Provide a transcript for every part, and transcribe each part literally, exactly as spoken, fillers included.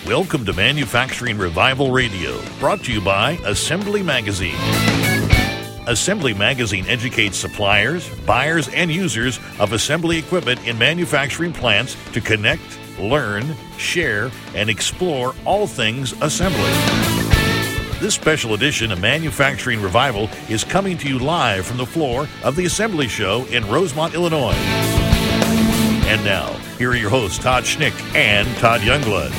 Welcome to Manufacturing Revival Radio, brought to you by Assembly Magazine. Assembly Magazine educates suppliers, buyers, and users of assembly equipment in manufacturing plants to connect, learn, share, and explore all things assembly. This special edition of Manufacturing Revival is coming to you live from the floor of the Assembly Show in Rosemont, Illinois. And now, here are your hosts, Todd Schnick and Todd Youngblood.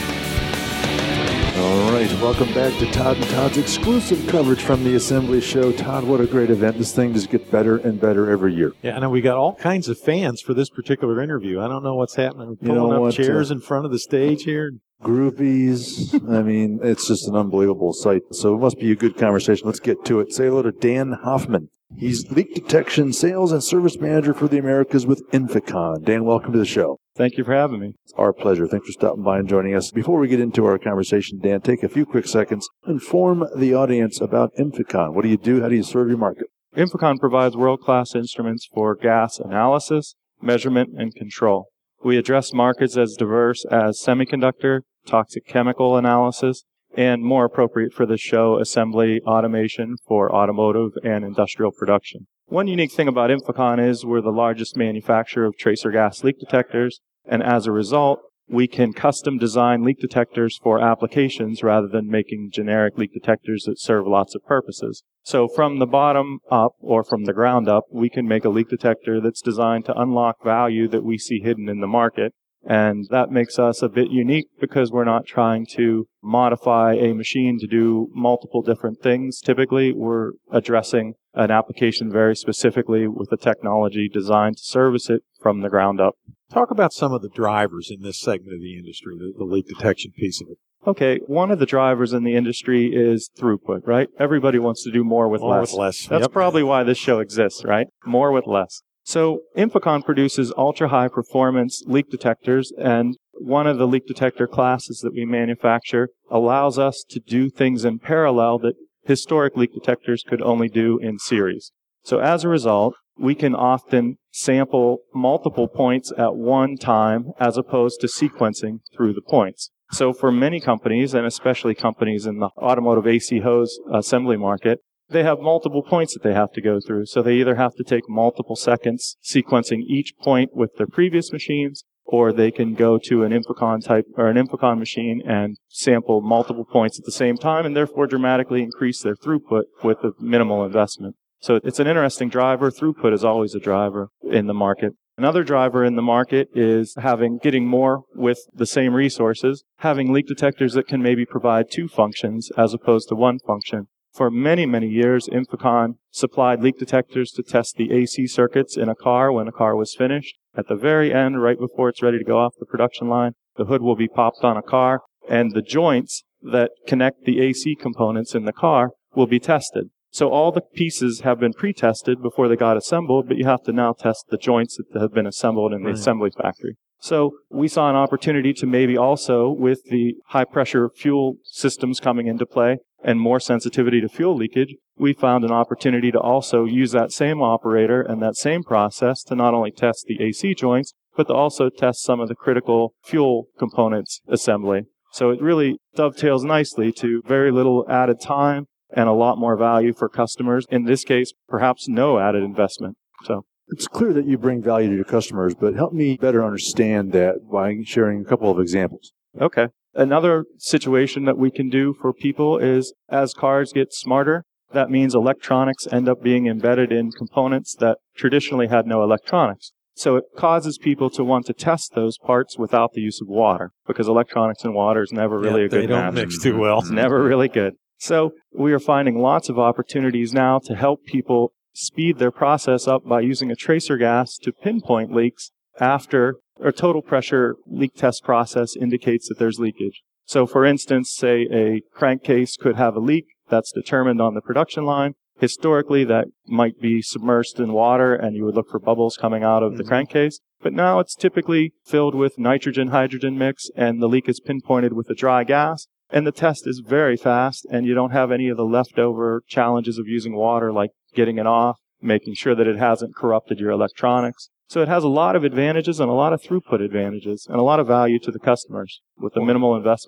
All right, welcome back to Todd and Todd's exclusive coverage from the Assembly Show. Todd, what a great event. This thing just gets better and better every year. Yeah, I know we got all kinds of fans for this particular interview. I don't know what's happening. We're You pulling know up what, chairs uh, in front of the stage here. Groupies. I mean, it's just an unbelievable sight. So it must be a good conversation. Let's get to it. Say hello to Dan Hoffman. He's Leak Detection Sales and Service Manager for the Americas with Inficon. Dan, welcome to the show. Thank you for having me. It's our pleasure. Thanks for stopping by and joining us. Before we get into our conversation, Dan, take a few quick seconds. Inform the audience about Inficon. What do you do? How do you serve your market? Inficon provides world-class instruments for gas analysis, measurement, and control. We address markets as diverse as semiconductor, toxic chemical analysis, and more appropriate for this show, assembly automation for automotive and industrial production. One unique thing about Inficon is we're the largest manufacturer of tracer gas leak detectors, and as a result, we can custom design leak detectors for applications rather than making generic leak detectors that serve lots of purposes. So from the bottom up or from the ground up, we can make a leak detector that's designed to unlock value that we see hidden in the market. And that makes us a bit unique because we're not trying to modify a machine to do multiple different things. Typically, we're addressing an application very specifically with a technology designed to service it from the ground up. Talk about some of the drivers in this segment of the industry, the, the leak detection piece of it. Okay, one of the drivers in the industry is throughput, right? Everybody wants to do more with More less. with less. That's Yep. probably why this show exists, right? More with less. So Inficon produces ultra-high performance leak detectors, and one of the leak detector classes that we manufacture allows us to do things in parallel that historic leak detectors could only do in series. So as a result, we can often sample multiple points at one time as opposed to sequencing through the points. So for many companies, and especially companies in the automotive A C hose assembly market, they have multiple points that they have to go through. So they either have to take multiple seconds sequencing each point with their previous machines, or they can go to an Inficon type or an Inficon machine and sample multiple points at the same time and therefore dramatically increase their throughput with a minimal investment. So it's an interesting driver. Throughput is always a driver in the market. Another driver in the market is having getting more with the same resources, having leak detectors that can maybe provide two functions as opposed to one function. For many, many years, Inficon supplied leak detectors to test the A C circuits in a car when a car was finished. At the very end, right before it's ready to go off the production line, the hood will be popped on a car, and the joints that connect the A C components in the car will be tested. So all the pieces have been pre-tested before they got assembled, but you have to now test the joints that have been assembled in the Right. assembly factory. So we saw an opportunity to maybe also, with the high-pressure fuel systems coming into play and more sensitivity to fuel leakage, we found an opportunity to also use that same operator and that same process to not only test the A C joints, but to also test some of the critical fuel components assembly. So it really dovetails nicely to very little added time and a lot more value for customers. In this case, perhaps no added investment. So It's clear that you bring value to your customers, but help me better understand that by sharing a couple of examples. Okay. Another situation that we can do for people is as cars get smarter, that means electronics end up being embedded in components that traditionally had no electronics. So it causes people to want to test those parts without the use of water, because electronics and water is never really Yeah, a good they don't match. mix too well. It's never really good. So we are finding lots of opportunities now to help people speed their process up by using a tracer gas to pinpoint leaks after a total pressure leak test process indicates that there's leakage. So for instance, say a crankcase could have a leak that's determined on the production line. Historically, that might be submersed in water and you would look for bubbles coming out of mm-hmm. the crankcase. But now it's typically filled with nitrogen-hydrogen mix and the leak is pinpointed with a dry gas. And the test is very fast and you don't have any of the leftover challenges of using water like getting it off, making sure that it hasn't corrupted your electronics. So it has a lot of advantages and a lot of throughput advantages and a lot of value to the customers with a minimal investment.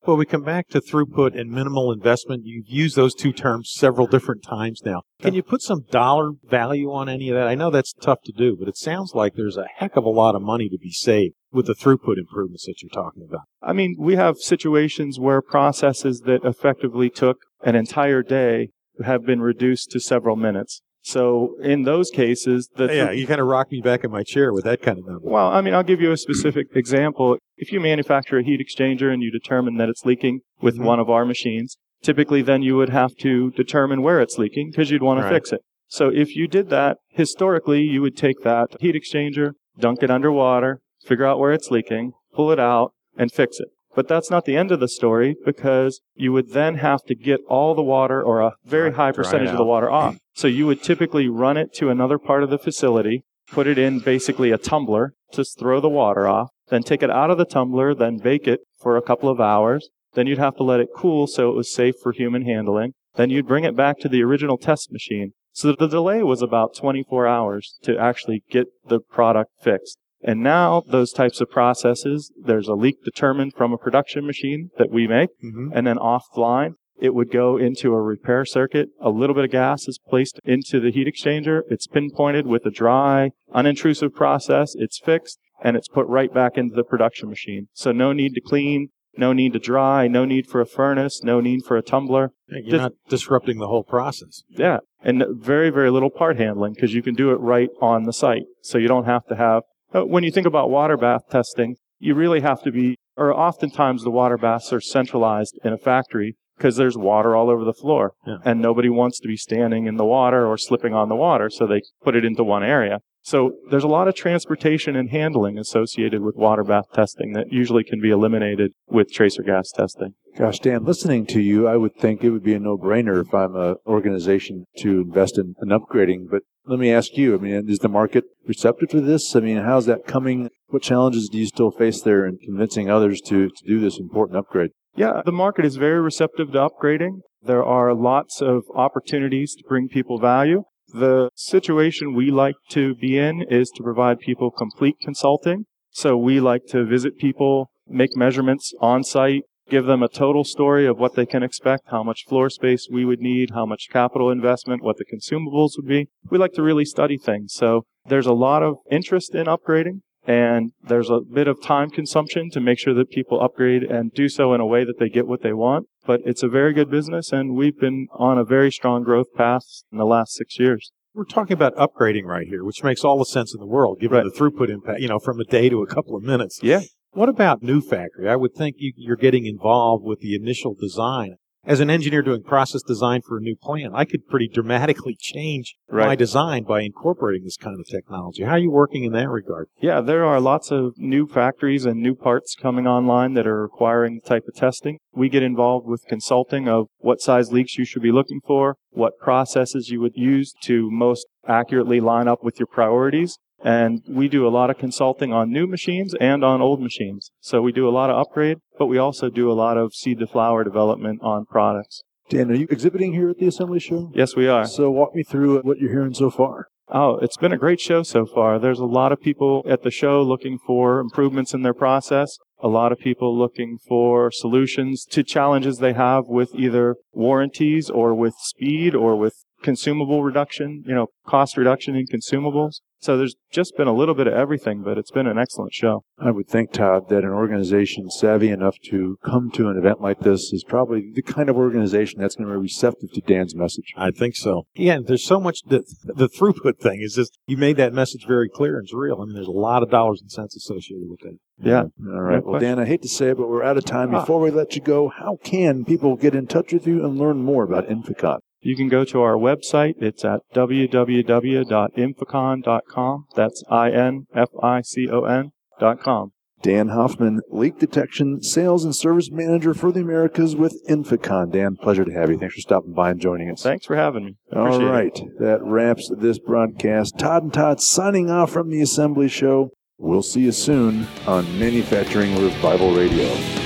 Well, we come back to throughput and minimal investment. You've used those two terms several different times now. Can you put some dollar value on any of that? I know that's tough to do, but it sounds like there's a heck of a lot of money to be saved with the throughput improvements that you're talking about. I mean, we have situations where processes that effectively took an entire day have been reduced to several minutes. So in those cases, the yeah, you kind of rock me back in my chair with that kind of number. Well, I mean, I'll give you a specific example. If you manufacture a heat exchanger and you determine that it's leaking with mm-hmm. one of our machines, typically then you would have to determine where it's leaking because you'd want to fix it. So if you did that, historically, you would take that heat exchanger, dunk it underwater, figure out where it's leaking, pull it out, and fix it. But that's not the end of the story because you would then have to get all the water or a very high percentage of the water off. So you would typically run it to another part of the facility, put it in basically a tumbler, just throw the water off, then take it out of the tumbler, then bake it for a couple of hours. Then you'd have to let it cool so it was safe for human handling. Then you'd bring it back to the original test machine. So the delay was about twenty-four hours to actually get the product fixed. And now those types of processes, there's a leak determined from a production machine that we make, mm-hmm. and then offline, it would go into a repair circuit. A little bit of gas is placed into the heat exchanger. It's pinpointed with a dry, unintrusive process. It's fixed, and it's put right back into the production machine. So no need to clean, no need to dry, no need for a furnace, no need for a tumbler. Yeah, you're Just, not disrupting the whole process. Yeah, and very, very little part handling because you can do it right on the site. So you don't have to have When you think about water bath testing, you really have to be, or oftentimes the water baths are centralized in a factory because there's water all over the floor. Yeah. And nobody wants to be standing in the water or slipping on the water, so they put it into one area. So there's a lot of transportation and handling associated with water bath testing that usually can be eliminated with tracer gas testing. Gosh, Dan, listening to you, I would think it would be a no-brainer if I'm an organization to invest in, in upgrading. But let me ask you, I mean, is the market receptive to this? I mean, how's that coming? What challenges do you still face there in convincing others to, to do this important upgrade? Yeah, the market is very receptive to upgrading. There are lots of opportunities to bring people value. The situation we like to be in is to provide people complete consulting. So we like to visit people, make measurements on site, give them a total story of what they can expect, how much floor space we would need, how much capital investment, what the consumables would be. We like to really study things. So there's a lot of interest in upgrading, and there's a bit of time consumption to make sure that people upgrade and do so in a way that they get what they want. But it's a very good business, and we've been on a very strong growth path in the last six years. We're talking about upgrading right here, which makes all the sense in the world, given right. the throughput impact, you know, from a day to a couple of minutes. Yeah. What about new factory? I would think you, you're getting involved with the initial design. As an engineer doing process design for a new plant, I could pretty dramatically change right. my design by incorporating this kind of technology. How are you working in that regard? Yeah, there are lots of new factories and new parts coming online that are requiring the type of testing. We get involved with consulting of what size leaks you should be looking for, what processes you would use to most accurately line up with your priorities. And we do a lot of consulting on new machines and on old machines. So we do a lot of upgrade, but we also do a lot of seed to flower development on products. Dan, are you exhibiting here at the Assembly Show? Yes, we are. So walk me through what you're hearing so far. Oh, it's been a great show so far. There's a lot of people at the show looking for improvements in their process. A lot of people looking for solutions to challenges they have with either warranties or with speed or with consumable reduction, you know, cost reduction in consumables. So there's just been a little bit of everything, but it's been an excellent show. I would think, Todd, that an organization savvy enough to come to an event like this is probably the kind of organization that's going to be receptive to Dan's message. I think so. Yeah, there's so much, the, the throughput thing is just, you made that message very clear and it's real. I mean, there's a lot of dollars and cents associated with that. Yeah. All right. Well, Dan, I hate to say it, but we're out of time. Before we let you go, how can people get in touch with you and learn more about Inficon? You can go to our website. It's at w w w dot inficon dot com. That's I N F I C O N dot com. Dan Hoffman, Leak Detection Sales and Service Manager for the Americas with Inficon. Dan, pleasure to have you. Thanks for stopping by and joining us. Thanks for having me. All right. It. That wraps this broadcast. Todd and Todd signing off from the Assembly Show. We'll see you soon on Manufacturing Revival Radio.